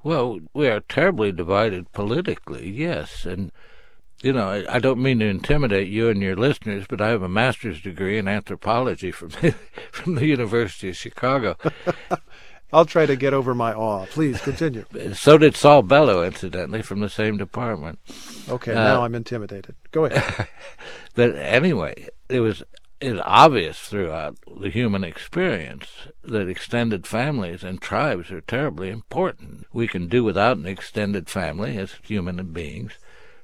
Well, we are terribly divided politically, yes, and I don't mean to intimidate you and your listeners, but I have a master's degree in anthropology from from the University of Chicago. I'll try to get over my awe. Please continue. So did Saul Bellow, incidentally, from the same department. Okay, now I'm intimidated. Go ahead. But anyway, it's obvious throughout the human experience that extended families and tribes are terribly important. We can do without an extended family as human beings.